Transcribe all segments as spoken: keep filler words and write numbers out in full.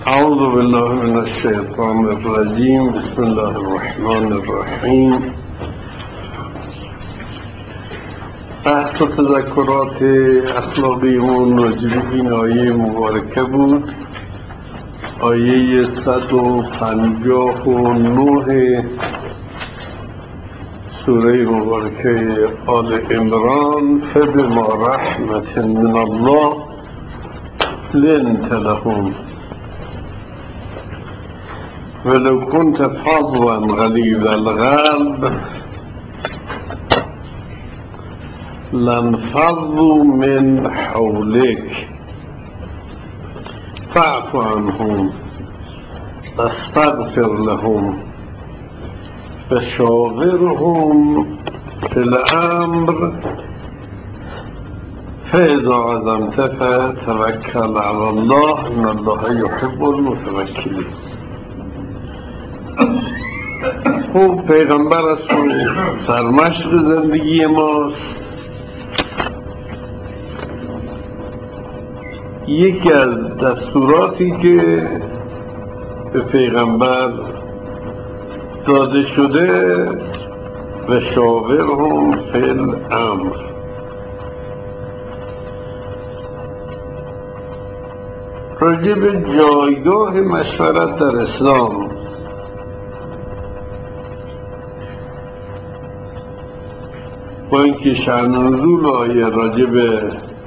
اعوذ بالله من الشیطان الرجیم. بسم الله الرحمن الرحیم. بحث و تذکرات اخلاقیمون راجب این آیه مبارکه بود، آیه صد و پنجاه و نه سوره مبارکه آل عمران. فبما رحمة من الله لنت لهم ولو كنت فظا غليظ القلب لانفضوا من حولك فاعف عنهم واستغفر لهم وشاورهم في الأمر فإذا عزمت فتوكل على الله إن الله يحب المتوكلين. خب پیغمبر رسول سرمشق زندگی ماست. یکی از دستوراتی که به پیغمبر داده شده و شاورهم فی الامر، راجع به جایگاه مشورت در اسلام. با اینکه شأن نزول آیه راجع به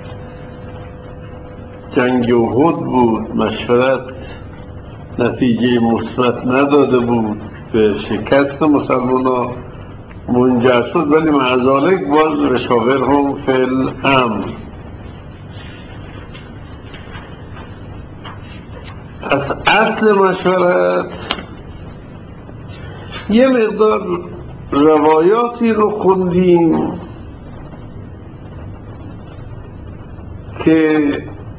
جنگ احد بود، مشورت نتیجه مثبت نداده بود، به شکست مسلمان‌ها منجر شد، ولی مع ذالک باز و شاورهم فی الامر. از اصل مشورت یه مقدار روایاتی رو خوندیم که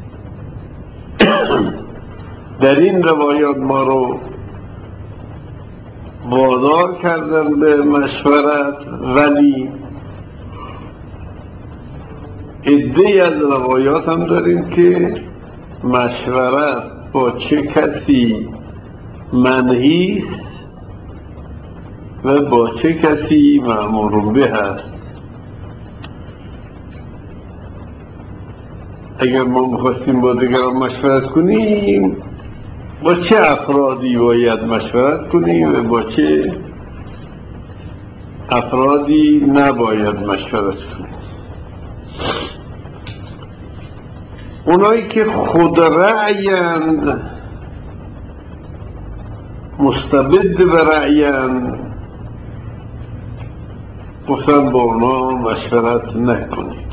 در این روایات ما رو وادار کردن به مشورت، ولی عده‌ای از روایات هم داریم که مشورت با چه کسی منهی است و با چه کسی مأمور به هست. اگر ما می‌خواستیم با دیگران مشورت کنیم، با چه افرادی باید مشورت کنیم و با چه افرادی نباید مشورت کنیم. اونایی که خود رأیند، مستبد به رأیند، گفتن با اونا مشورت نکنید.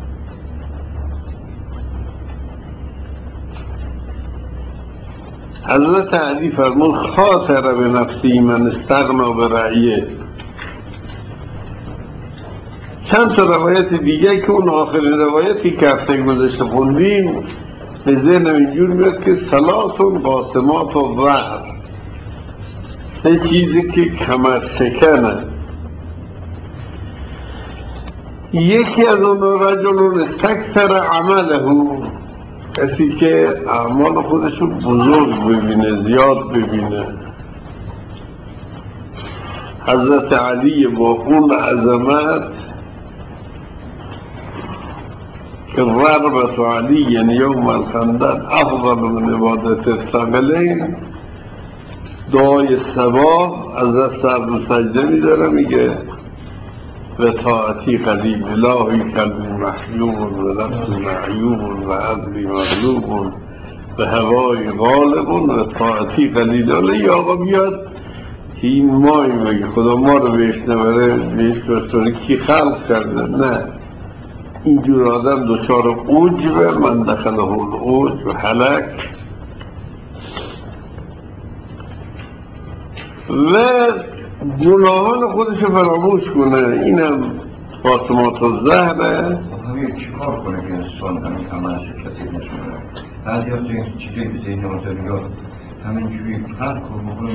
حضرت علی فرمود خاطر به نفسی من استغنا به رأیه. چند تا روایت دیگه که اون آخرین روایتی که هفته گذشته خوندیم به ذهنم اینجور میاد که ثلاث قاسمات و ظهر، سه چیزی که کمر شکنه. یکی از اون رجل استکثر عمله، کسی که اعمال خودشو بزرگ ببینه، زیاد ببینه. حضرت علی با اون عظمت که ضربت علی یعنی یوم الخندق افضل من عبادت الثقلین، دعای صباح حضرت سر رو سجده میذاره، میگه و طاعتی قدیم الهی قلبی محیوب و نفس معیوب و عدلی مغلوب و هوای غالب و طاعتی قلیل. حالا یه آقا بیاد که این مایی بگه خدا ما رو بهش نبره، بهش بستاره کی خلق کرده؟ نه، اینجور آدم دوچار عجب، من دخله العجب و حلک. و گناهان خودش فراموش کنه. اینم قاسمات الظهره. همین چی کار کنه که انسان همین عملش کسی نشونه؟ بعضی ها چیزی به ذهن آمده میاد همینجوری فرق کن بکنه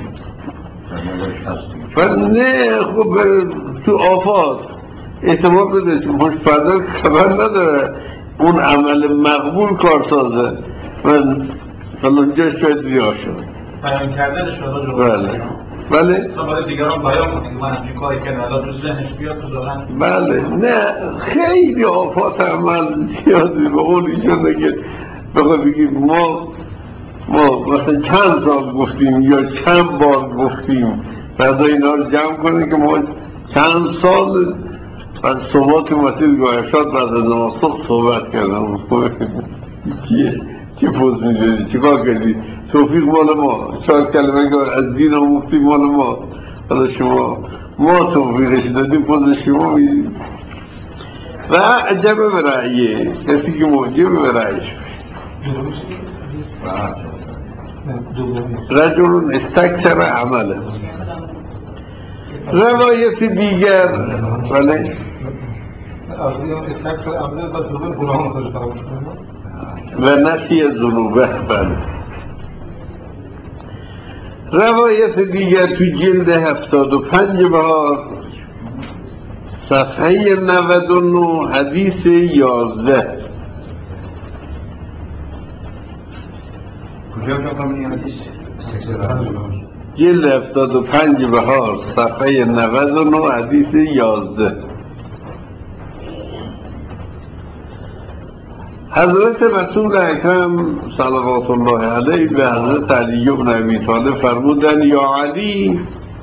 و نه. خب تو آفات اعتماد بده، چون پشت پرده خبر نداره، اون عمل مقبول کارسازه. من حالا اونجا شاید ریا شد بیان کردن شده رو بله بله برای دیگران بیان کنید من همچین کاری کردم الان تو ذهنش بیاد تو ظاهرا بله نه خیلی آفات عمل زیادی به قول ایشون که بخواه بگید ما ما مثلا چند سال گفتیم یا چند بار گفتیم بعد اینا رو جمع کنیم که ما چند سال بعد صحبات مسیح گوهرشاد بعد از نماز صبح صحبت کردم چیه؟ چی پوز میدونی؟ چی کار کردی؟ توفیق مال ما چهار کلمه که از دین آموختی مال ما حالا شما ما توفیقش دادیم پوز شما میدیم و عجبه به رأیه کسی که موجبه به رأیش رجل استکثر عمله روایت دیگر بله و نسی ذنوبه بله روایت دیگر تو جلد هفتاد و پنج بهار صفحه نود و نه حدیث یازده کجا بکنم این حدیث؟ جلد هفتاد و پنج بهار صفحه نود و نه حدیث یازده حضرت رسول اکرم صلوات الله علیه به حضرت علی بن ابی طالب فرمودن یا علی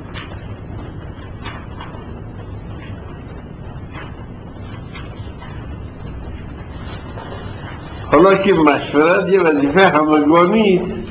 حالا که مشورت یه وظیفه همگانی است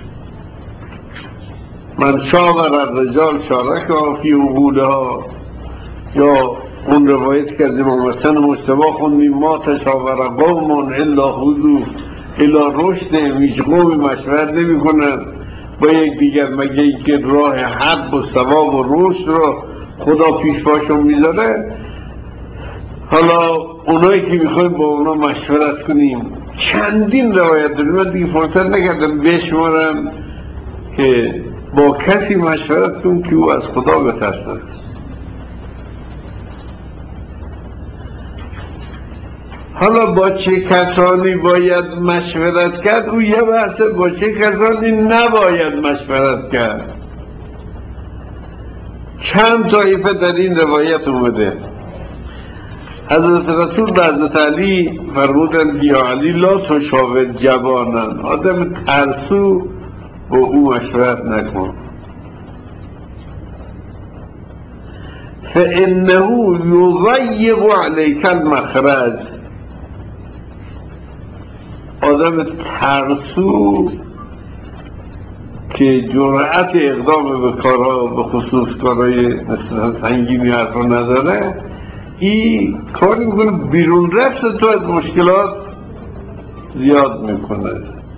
من شاور الرجال شارک فی عقولها یا اون روایت که از امام حسن مجتبی خوندیم ما تشاور قوم الا هدو الا رشد هیچ قومی مشورت نمی کنن با یک دیگر مگه ای که راه حق و ثواب و رشد را خدا پیش پاشون میذاره. حالا اونایی که میخوایم با اونا مشورت کنیم چندین روایت داریم من دیگه فرصت نکردم بشمارم که با کسی مشورت کن که او از خدا بترسه. حالا با چه کسانی باید مشورت کرد او یه بحثه با چه کسانی نباید مشورت کرد. چند طایفه در این روایت اومده. حضرت رسول به حضرت علی فرمودند یا علی لا تشاور جوانن آدم ترسو با او مشورت نکن فانه یضیق علیک المخرج آدم ترسو که جرأت اقدام به کارها به خصوص کارهای مثل سنگینی حرف رو نداره این کاری میکنه بیرون رفت تو از مشکلات زیاد میکنه.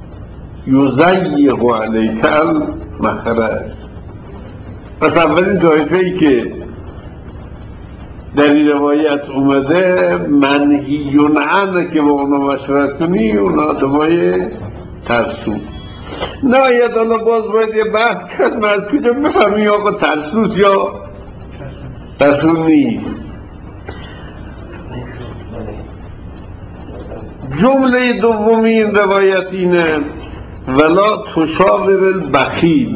یضیق علیک المخرج. پس اولین طایفه ای که در این روایت اومده منهی عنه که با اونا مشورت کنی اونا آدمای ترسو. نهایت حالا باز باید یه بحث کرد من از کجا بفهمی آقا ترسوست یا ترسو نیست. جمله دومی این روایت اینه ولا تشاور البخیل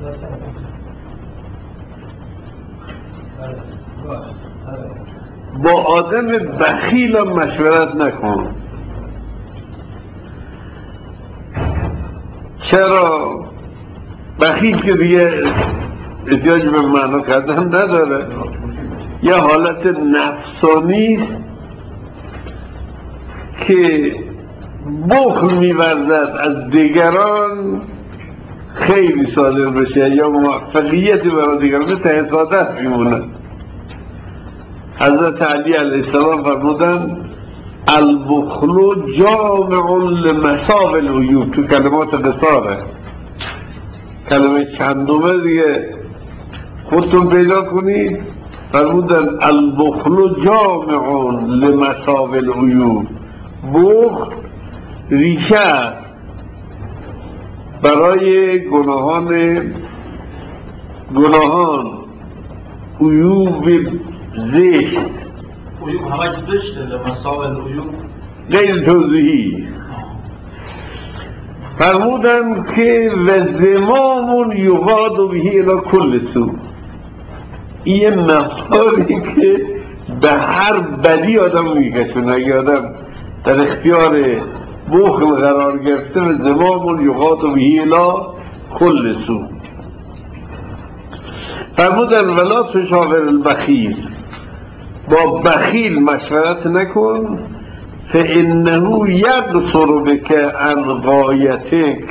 با آدم بخیل هم مشورت نکن. چرا؟ بخیل که دیگه احتیاج به معنا کردن نداره یه حالت نفسانی است که بخل می‌ورزد از دیگران خیلی صادر بشه یا موفقیتی برای دیگران مثل حسادت میمونه. حضرت علی علیه السلام فرمودن البخل جامع لمصاب العیوب تو کلمات قصاره کلمه چندومه دیگه خودتون پیدا کنید. فرمودن البخل جامع لمصاب العیوب بخل ریشه است برای گناهان گناهان عیوب زشت. عیوب همه زشته لمصاب العیوب غیر توضیحی فرمودن که و زمامون یغاد بهی الی کل سو، این مهاری که به هر بدی آدم میکشونه. اگه آدم در اختیار بخل قرار گرفته و زمامون یغاد بهی الی کل سو. فرمودن ولا تشاور البخیل، با بخیل مشورت نکن، فانه یقصر بک عن غایتک.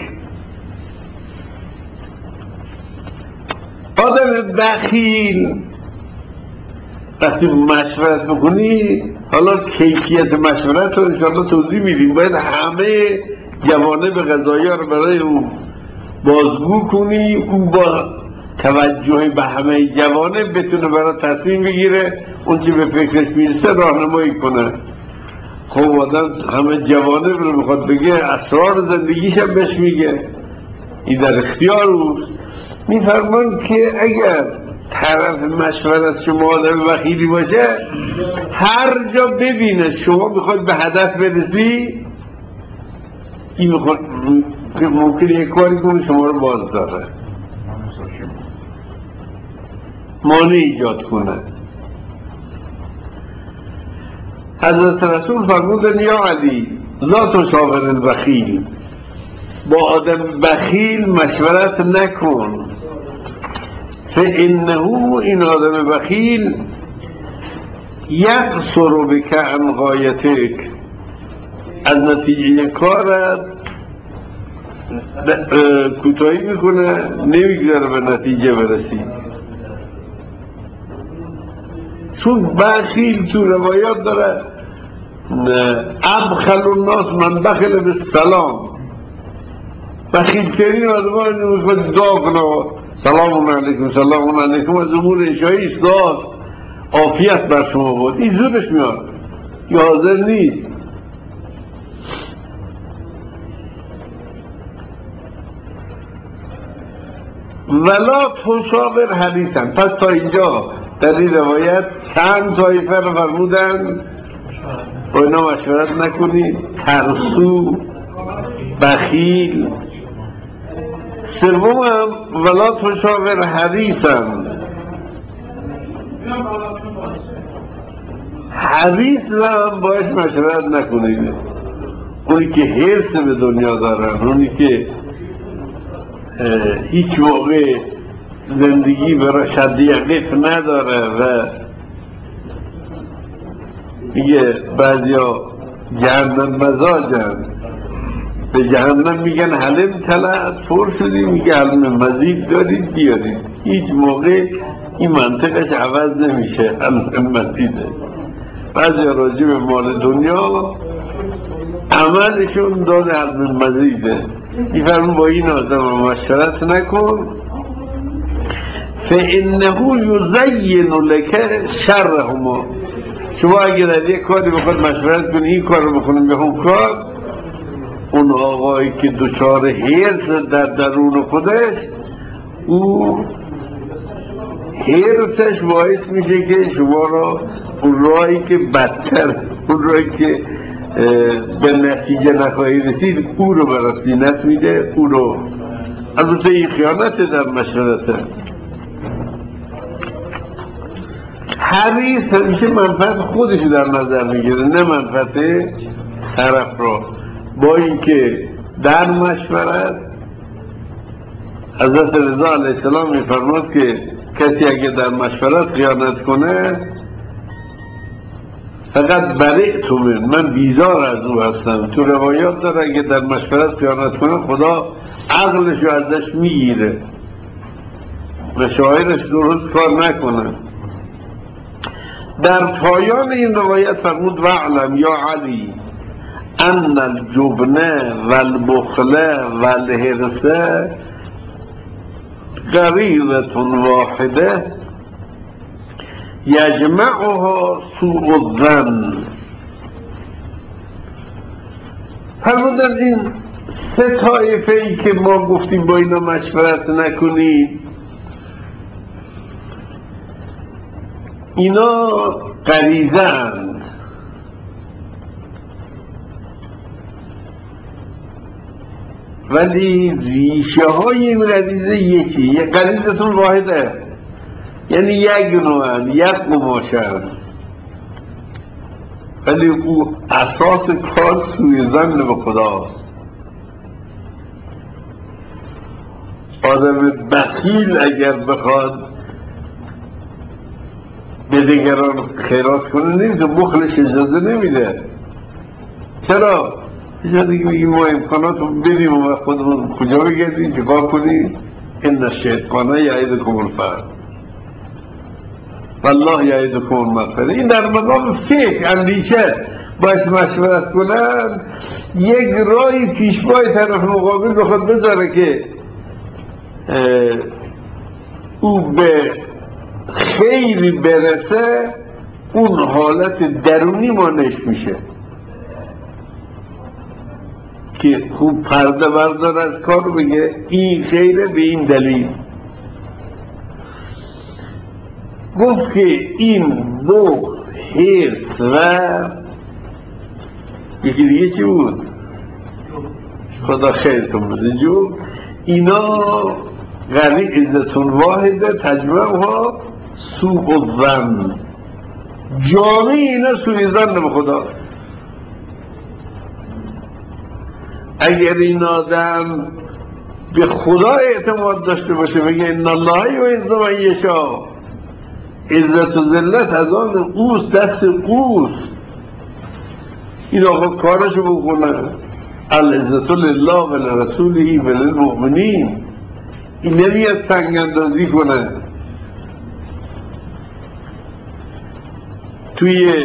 آدم بخیل وقتی مشورت بکنی، حالا کیفیت مشورت رو انشاءالله توضیح میدیم، باید همه جوانب قضایی رو برای او بازگو کنی، او با توجه به همه جوانب بتونه برای تصمیم بگیره، اون چی به فکرش میرسه راهنمایی کنه. خب آدم همه جوانب رو میخواد بگه، اسرار زندگیش هم بهش میگه، این در اختیار اوست. میفرمان که اگر طرف مشورت شما آدم بخیلی باشه، هر جا ببینه شما میخواد به هدف برسی، این میخواد ممکنه یک کاری کنه شما رو باز داره، مانع ایجاد کنه. حضرت رسول فرمودن یا علی لا تشاور البخیل، با آدم بخیل مشورت نکن، فانه این آدم بخیل یقصر بک عن غایتک، از نتیجه کارت کوتاهی میکنه، نمیگذاره به نتیجه برسی. چون بخیل تو روایات داره ابخل الناس من بخل بالسلام، بخیل ترین آدمان میخواد دعا کنه سلام علیکم سلام علیکم از امور اشاییست، دعا عافیت بر شما بود، این زورش میاد، این حاضر نیست. ولا تشاور حدیثن. پس تا اینجا در این روایت چند طایفه رو فرمودن با اینا مشورت نکنید، ترسو، بخیل. سوم هم ولا تشاور حدیثن، حدیث رو هم باش مشورت نکنید، اونی که حرص به دنیا دارن، اونی که هیچ موقع زندگی برای شد یقف نداره و میگه بعضیا جهنم مزاجن، به جهنم میگن حلم طلعت پر شدی، میگه حلم مزید دارید بیارید، هیچ موقع این منطقش عوض نمیشه، حلم مزیده. بعضیا راجع به مال دنیا عملشون داد حلم مزیده. میفرمون با این آدم مشورت نکن، فانه یزین لک شرهما. شما اگر از یک کاری بخواد مشورت کنی این کار رو بکنیم به اون کار، اون آقایی که دچار حرص در درون خودش، او حرصش باعث میشه که شما را اون راهی که بدتر، اون راهی که به نتیجه نخواهی رسید، او رو برات زینت میده، او رو. البته این خیانت در مشورته. حریص همیشه منفعت خودش در نظر میگیره، نه منفعت طرف را. با اینکه در مشورت حضرت رضا علیه السلام میفرماد که کسی اگه در مشورت خیانت کنه فقط برئت من، من بیزار از او هستم. تو روایات داره اگه در مشورت خیانت کنه خدا عقلش رو ازش میگیره، مشاعرش درست کار نکنه. در پایان این روایت فرمود وعلم یا علی ان الجبن والبخل والحرص غریضة واحده یجمعها سوء الظن. فرمودن این سه طایفه ای که ما گفتیم با اینا مشورت نکنید، اینا غریزه اند، ولی ریشه های این غریزه یکی، یک غریزتون واحده، یعنی یک نوعن، یک قماشن، ولی او اساس کار سوءظن به خداست. آدم بخیل اگر بخواد به دیگران خیرات کنه نمیتونه، بخلش اجازه نمیده. چرا؟ اینجا دیگه میگیم ما امکانات رو بدیم و خودمون کجا بگردیم که کار کنیم؟ این الشیطان یعیدکم الفقر والله یعیدکم المغفرة. این در مقام فکر اندیشه باش مشورت کنن، یک راهی پیشوای طرف مقابل بخواد بذاره که او به خیری برسه، اون حالت درونی مانش میشه که خوب پرده بردار از کار بگه این خیره به این دلیل. گفت که این بخل، حرص و یکی دیگه چی بود؟ خدا خیرتون بده، جو، اینا غریزتون واحده تجمعها سوء الظن، جامعه اینا سوءظن به خدا. اگر این آدم به خدا اعتماد داشته باشه بگه ان الله یعز من یشاء، عزت و ذلت از آن اوست، دست اوست، این آقا کارشو بکنه، العزت لله و لرسوله و للمؤمنین، این نمیاد سنگ اندازی کنه. توی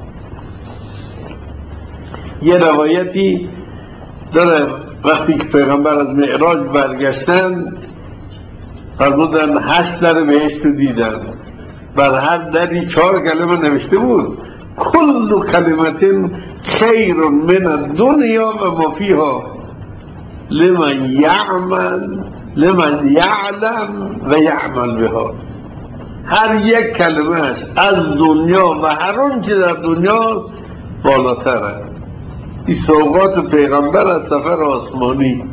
یه روایتی داره وقتی که پیغمبر از معراج برگشتن فرمودن هشت در بهشت رو دیدن، بر هر دری چهار کلمه نوشته بود، کل کلمت خیر من الدنیا و ما فیها لمن یعمل لمن یعلم و یعمل بها. هر یک کلمهش از دنیا و هر اون چه در دنیاست بالاتره. این سوغات پیغمبر از سفر آسمانی.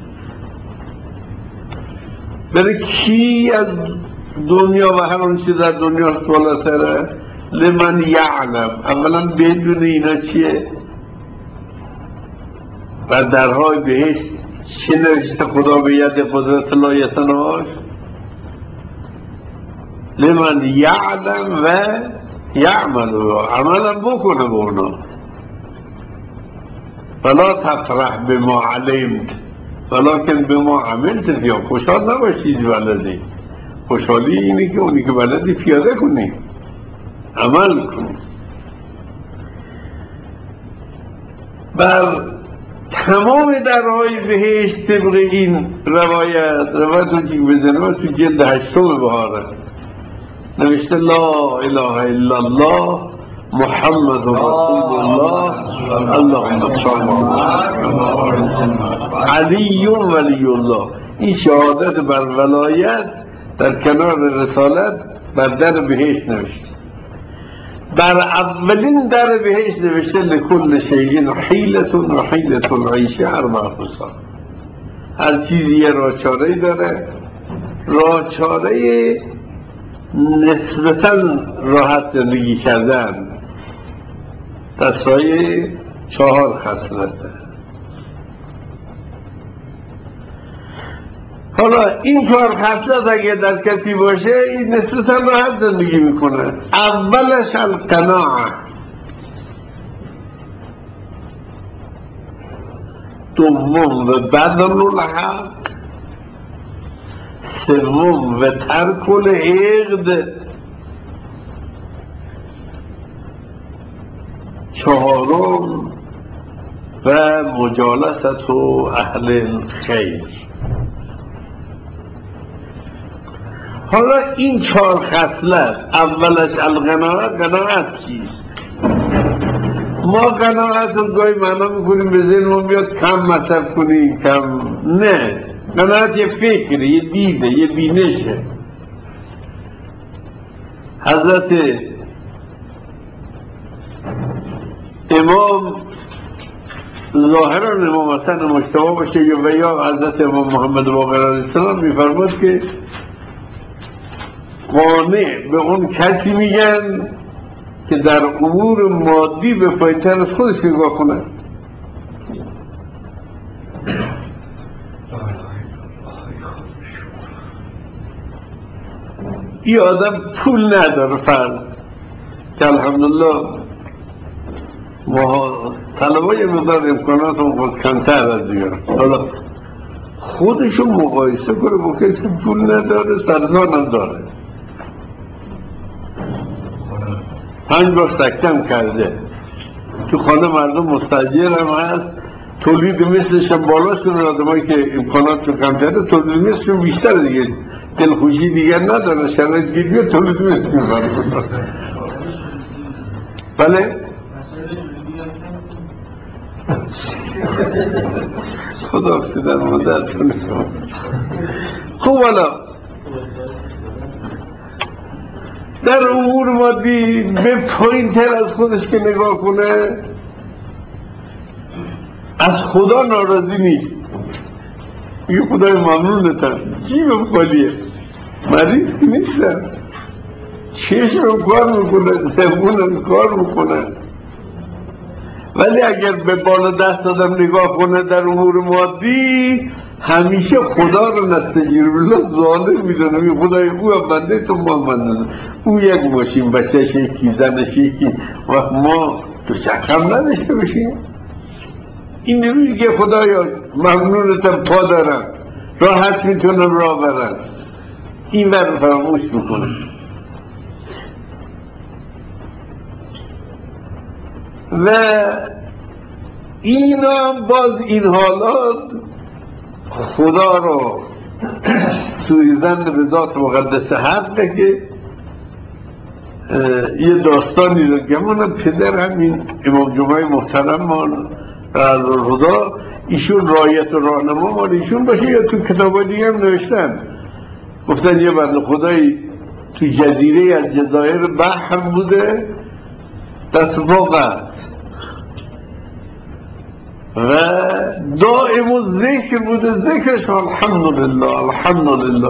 برای کی از دنیا و هر اون چه در دنیاست بالاتره؟ لمن یعلم، اولا بدون اینا چیه؟ و درهای بهشت چه نوشته خدا به ید قدرت لا یتناهاش؟ لمن یعلم و یعمل و عملم بکنه به اونا. فلا تفرح بما علمت ولکن بما عملت فیها. خوشحال نباش چیزی بلدی، خوشحالی اینه که اونی که بلدی پیاده کنی، عمل کنی. بر تمام درهای بهشت طبق این روایت، روایت رو که بزنه تو جلد هشتم بهاره نوشته لا اله الا الله محمد رسول الله اللهم صل علی ولی الله. این شهادت بر ولایت در کنار رسالت بر در بهشت نوشته. در اولین در بهشت نوشته لکل شیء حیلة و حیلة العیش اربع خصال. هر چیزی یه راهچاره‌ای داره، راهچاره نسبتاً راحت زندگی کردن در سایه چهار خصلته. حالا این چهار خصلت اگه در کسی باشه این نسبتاً راحت زندگی میکنه. اولش القناعه، دوم و بذل الحق، سوم و ترک العقد، چهارم و مجالست اهل الخیر. حالا این چهار خصلت اولش القناعت. قناعت چیست؟ ما قناعت رو گاهی معنا میکنیم به ذهنمون بیاد کم مصرف کنیم، کم نه. قناعت یه فکره، یه دیده، یه بینشه. حضرت امام ظاهرا امام حسن مجتبی باشه و یا حضرت امام محمد باقر علیه السلام میفرماد که قانع به اون کسی میگن که در امور مادی به پایتر از خودش نگاه کنه. این آدم پول نداره فرض که الحمدلله ما طلبای مقدار امکانات رو کمتر از دیگر، حالا خودشو مقایسه کنه با کسی که پول نداره سرزان هم داره، پنج بار سکتم کرده، تو خانه مردم مستاجر هم هست، تولید مثلش هم بالاشون، آدمایی که امکاناتشون کمتره تولید مثلشون بیشتر دیگه، دلخوشی دیگر نداره، شرایط گیر بیاد تولید مثل میبرن. بله؟ خدا فیدر مادرتون. خوب حالا در امور مادی به پایین تر از خودش که نگاه کنه از خدا ناراضی نیست، یه خدای ممنونتم، جیبم خالیه، مریض که نیستم، چشمم کار میکنه، زبونم کار میکنه. ولی اگر به بالا دست آدم نگاه کنه در امور مادی همیشه خدا رو نستجیر بالله ظالم میدونه، می خدای او هم بنده تو ما بنده، او یک ماشین بچهش یکی زنش یکی، وقت ما تو چخم نداشته باشیم. این نمیگه خدایا ممنونتم پا دارم راحت میتونم راه برم، این ور فراموش میکنه. و اینا باز این حالات خدا رو سویزند به ذات مقدس حقه که یه داستانی رو گمانم پدر همین امام جمعه محترم مال خدا ایشون رایت و راهنما مال ایشون باشه یا تو کتاب دیگه هم نوشتن، گفتن یه بنده خدایی تو جزیره از جزایر بحر بوده دست پا قطع و دائم و ذکر بوده، ذکرش الحمدلله الحمدلله.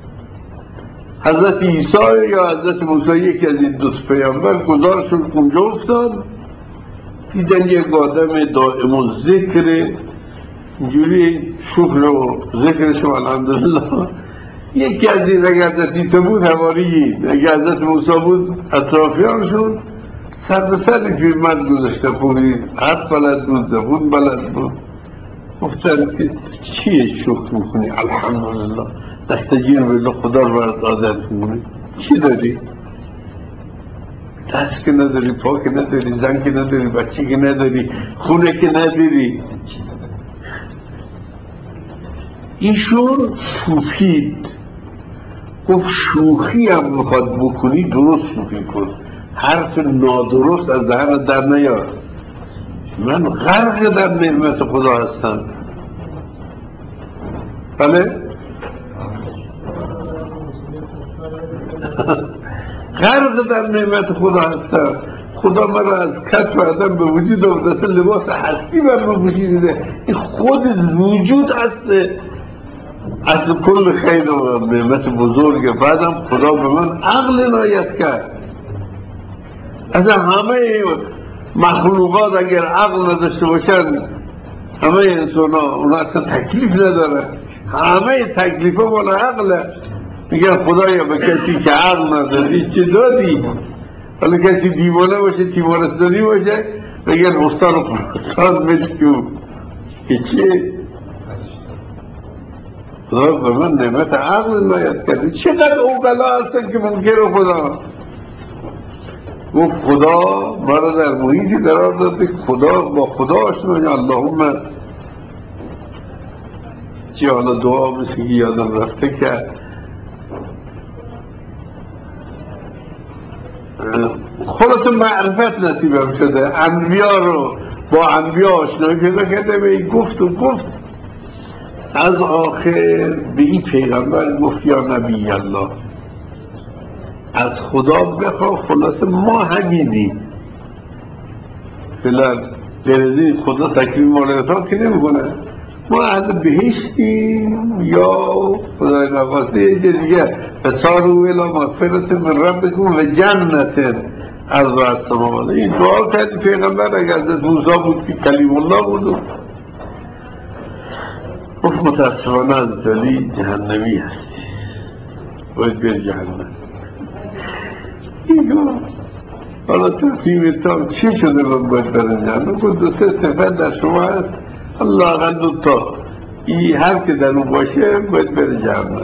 حضرت عیسی یا حضرت موسی یکی از این دو پیامبر گذارشون اونجا افتاد، دیدن یک آدم دائم و ذکر اینجوری شکر و ذکرش الحمدلله. یکی از این اگر حضرت عیسی بود حواریین، اگر حضرت موسی بود اطرافیانشون، سر به سر پیرمرد گذاشته، خوبی حرف بلد بود، زبون بلد بود. گفتن که چیه شکر میکنی؟ الحمدلله نستجیر بالله، خدا رو برات عادت میکنی. چی داری؟ دست که نداری، پا که نداری، زن که نداری، بچه که نداری، خونه که نداری. ایشون توفید، گفت شوخی هم میخواد بکنی درست شوخی کن، حرف نادرست از دهن در نیار، من غرق در نعمت خدا هستم. بله؟ غرق در نعمت خدا هستم. خدا من را از کتف آدم به وجود آورده، اصلا لباس هستی بر من پوشیده، این خود وجود هست، اصل کل خیر و نعمت بزرگه. بعدم خدا به من عقل عنایت کرد. اصلا همه مخلوقات اگر عقل نداشته باشن، همه انسان ها اونا اصلا تکلیف نداره، همه تکلیف ها مال عقله. میگن خدایا به کسی که عقل نداری چه دادی؟ ولی کسی دیوانه باشه، تیمارستانی باشه، بگن استان و خراسان ملکو که چه؟ خدا به من نعمت عقل عنایت کرده. چقدر اوقلا هستن که منکر خدا. گفت خدا مرا در محیطی قرار داده، خدا با خدا آشنایی. اللهم چی حالا دعا مثل که یادم رفته کرد، خلاص معرفت نصیبم شده، انبیا رو با انبیا آشنایی پیدا کرده، به این گفت و گفت. از آخر به این پیغمبر گفت یا نبی الله از خدا بخوا، خلاص ما همینیم فعلا لرزی خدا تکلیف ما رو اطاق که نمی کنه. ما اهل بهشتیم یا خدای نخواسته یه جه دیگه بسارو الی مغفرت من ربکم و جنت از و از سماوات. این دعا کردی پیغمبر اگر حضرت موسی بود که کلیم الله بود. گفت متاسفانه حضرت علی جهنمی هستی، باید بیر جهنم. این گفت حالا تفهیم تا چی شده من باید برم جهنم؟ گفت دو سه صفت در شما هست الله اقل دو تا این هر که در اون باشه باید بره جهنم.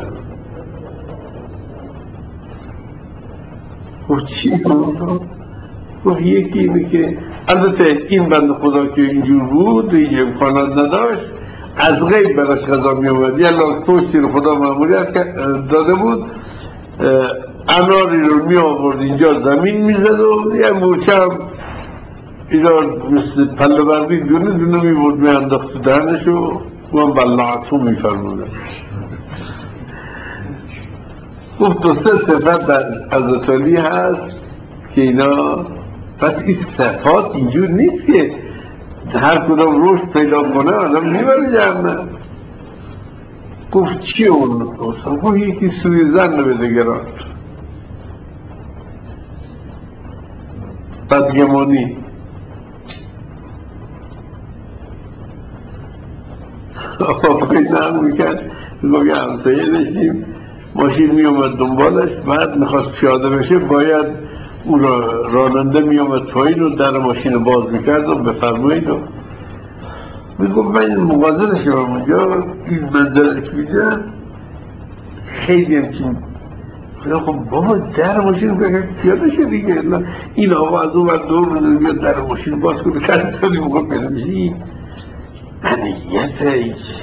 گفت چی؟ گفت یکی اینه که البته این بند خدا که اینجور بود هیچ امکانات نداشت، از غیب براش غذا می اومد. یه لاک پشتی رو خدا مأموریت داده بود، اناری رو می آورد اینجا زمین می زد و یه موچه هم اینا مثل پله بردی دونه دونه می بود می انداخت تو دهنش و اون بلعتو می فرمونه. گفت دو سه صفت در حضرت علی هست که اینا، پس این صفات اینجور نیست که هر کدام رشد پیدا کنه آدم میبره جهنم. گفت چی اون؟ گفت یکی سوی زن به دگران، بدگمانی. آقای نام میکرد، گفت همسایه داشتیم ماشین میومد دنبالش، بعد میخواست پیاده بشه باید اون راننده میومد پایین و در ماشین باز میکرد و بفرمایید و میگفت من این مغازه شما اونجا این منظره که میده خیلی هم چیم. خب بابا در ماشین بکرد پیاده شد دیگه، این آقا از اون ور دور بزنه بیاد در ماشین باز کنه کسی تانی موقع پیدا میشی منیت ایش.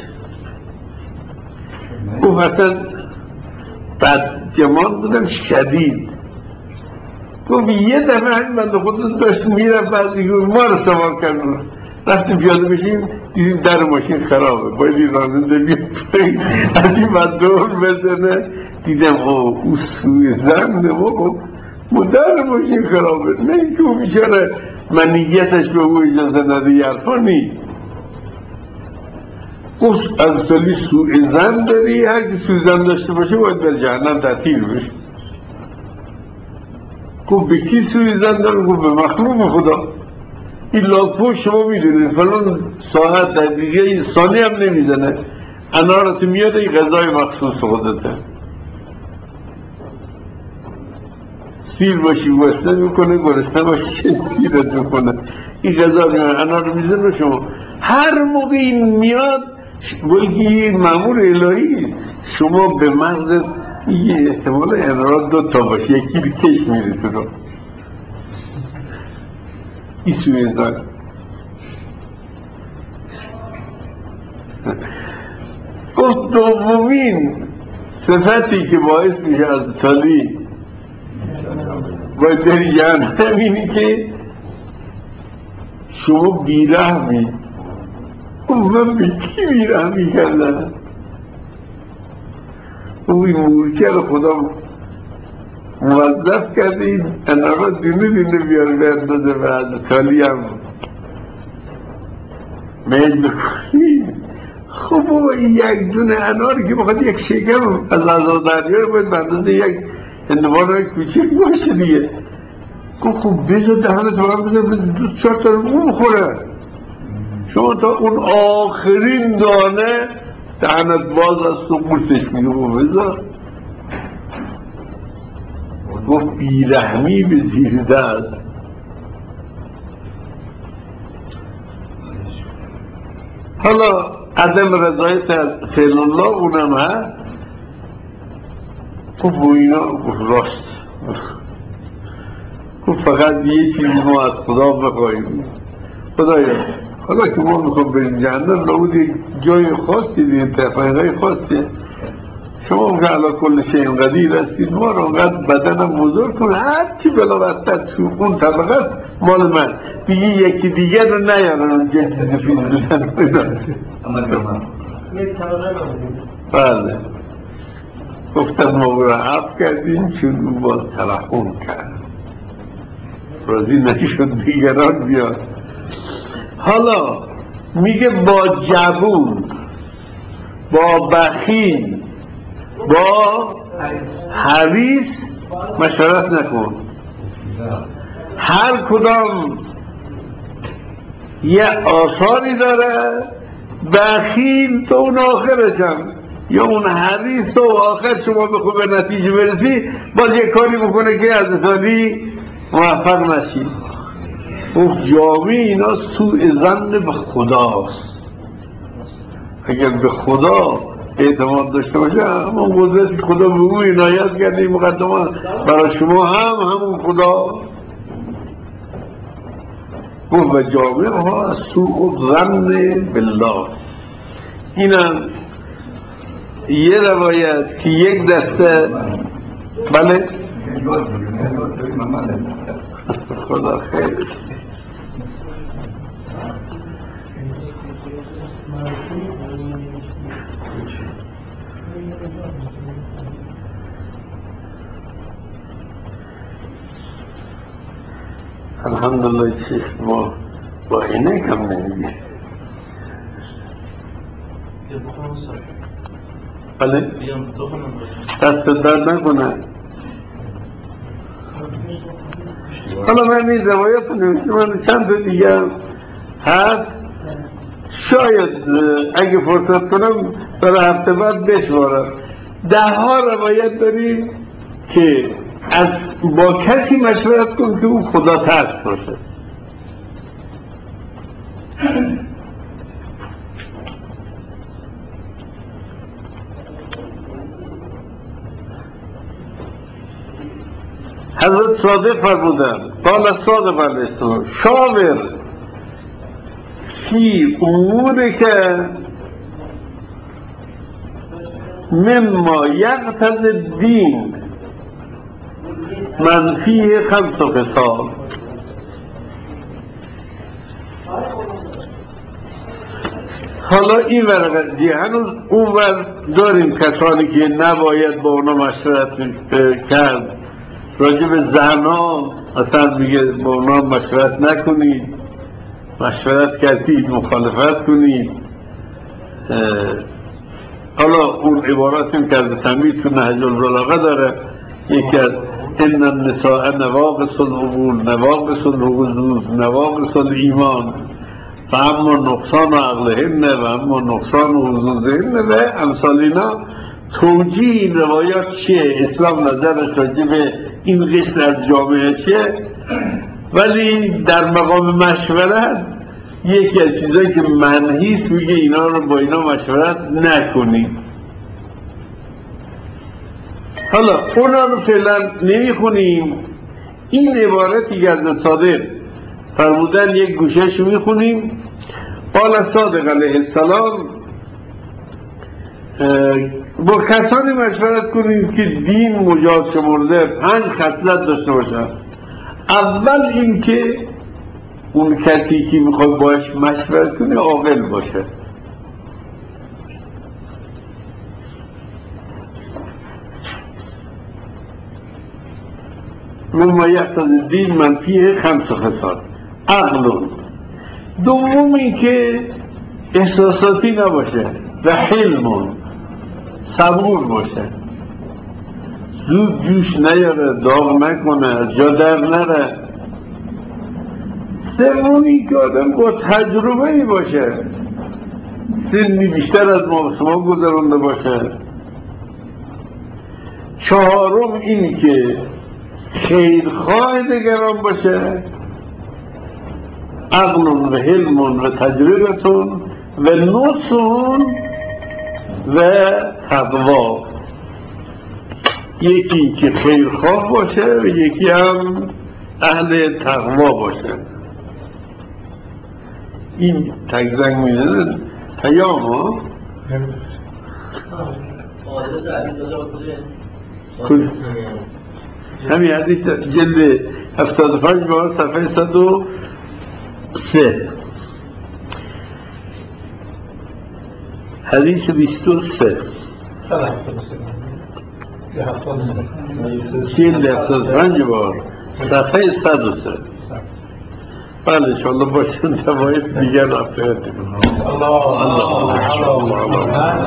گفت اصلا بدگمان بودم شدید. گفت یه دفعه همین بنده خود داشت میرفت بعضی گفت ما رو سوار کردن رفتیم پیاده بشیم دیدیم در ماشین خرابه، باید این راننده بیاد پایین از این بعد دور بزنه. دیدم او او سوی زنده ما ما در ماشین خرابه، نه اینکه او بیچاره منیتش به او اجازه نده یه حرفا نی. گفت از سالی سوی زن داری، هر که سوی زن داشته باشه باید بر جهنم تعطیل بشه. گفت به کی سوی زن داره؟ گفت به مخلوق خدا. این لاکپوش شما میدونید فلان ساعت دقیقه ثانی هم نمیزنه، انارت میاد این غذای مخصوص خودته. سیر باشی گرسنه میکنه، گرسنه باشی سیرت میکنه. این غذا میاد انار میزنه شما هر موقع این میاد بلکه مأمور الهی شما به مغز یه احتمال انار دو تا باشه، یکی رو کش میری تو رو. این سوی زن. گفت دومین صفتی که باعث میشه از تالی باید بری جهنم اینی که شما بیرحمی. من به کی بیرحمی کردم؟ او این مورچه رو خدا موظف کرده این انارا دونه دونه بیاره به اندازه به حضرت علی هم میل بکنی. خب بابا این یک دونه اناری که بخواد یک شکم از ازاد دریا باید به اندازه یک اندوار کوچک باشه دیگه. گفت خب بذار دهنت رو هم بذار دو چهار تا رو بخوره. شما تا اون آخرین دانه دهنت باز است و قورتش میگه بذار. گفت بیرحمی به زیر دست. حالا عدم رضایت فعل الله اونم هست. گفت و اینا گفت راست. گفت فقط یه چیزی ما از خدا بخواهیم، خدایا حالا که ما میخوام بریم جهنم نبود یک جای خاصی دیگه تفایقای خاصی شما که علا کل شیء قدیر هستید، ما رو انقدر بدنم بزرگ کن هرچی بلاوتر تو اون طبقه است مال من دیگه، یکی دیگر رو نیارن اونجا چیزی پیش بدن بدازه. بله گفتم ما رو عفو کردیم چون اون باز ترحم کرد، راضی نشد دیگران بیاد. حالا میگه با جبون، با بخیل، با حریص مشورت نکن. هر کدام یه آثاری داره. بخیل تو اون آخرشم، یا اون حریص تو آخر شما به خوب نتیجه برسی باز یک کاری بکنه که از ثانی موفق نشید. گفت جامعه اینا سوء ظن به خداست. اگر به خدا اعتماد داشته باشه همون قدرتی خدا به اون عنایت کرده مقدمات برای شما هم همون خدا. گفت و جامعه ها از سوء ظن بالله. اینم یه روایت که یک دسته بله خدا خیر الحمدلله چیخ ما با اینه کم نمیگه بله دست درد نکنه. حالا من این روایت رو نمیشه، من چند تا دیگه هست شاید اگه فرصت کنم برای هفته بعد بشمارم. ده ها روایت داریم که از با کسی مشورت کن که او خدا ترس باشه. حضرت صادق فرمودن قال صادق علیه السلام شاور فی امور که مما یقتضی الدین من فیه خمس خصال. حالا این ورقضیه هنوز اون ور داریم کسانی که نباید با اونا مشورت کرد. راجع به زنا اصلا میگه با اونا مشورت نکنید، مشورت کردید مخالفت کنید. حالا اون عباراتیم که از تنبیه تو نهج البلاغه داره، یکی از ان النساء نواقص العقول نواقص الحظوظ نواقص الایمان فاما نقصان عقلهن و اما نقصان حظوظهن و امثال اینا. توجیه این روایات چیه؟ اسلام نظرش راجع به این قشر از جامعه چیه؟ ولی در مقام مشورت یکی از چیزایی که منحیست میگه اینا رو با اینا مشورت نکنید. حالا اونا رو فعلا نمیخونیم. این عبارتی که از صادق فرمودن یک گوشهش میخونیم. قال صادق علیه السلام با کسانی مشورت کنید که دین مجاز شمرده پنج خصلت داشته باشن. اول این که اون کسی که میخواد باش مشورت کنه عاقل باشه. مما یقتضی الدین من فیه خمس خصال عقل. دوم این که احساساتی نباشه و حلم صبور باشه، زود جوش نیاره، داغ نکنه، از جا در نره. سومی که آدم با تجربه ای باشه، سنی بیشتر از ما شما گذرانده باشه. چهارم این که خیرخواه دیگران باشه. عقل و حلم و تجربتون و نصون و تقوا. یکی که خیرخواه باشه و یکی هم اهل تقوا باشه. این تگزنگ میزنه پیام ها همین حدیث جلد هفتاد و پنج با صفحه صد و سه حدیث بیست و سه جلد هفتاد و پنج بار صفحه صد و سه بله انشاءالله باشن، دوایت دیگر رفته الله الله الله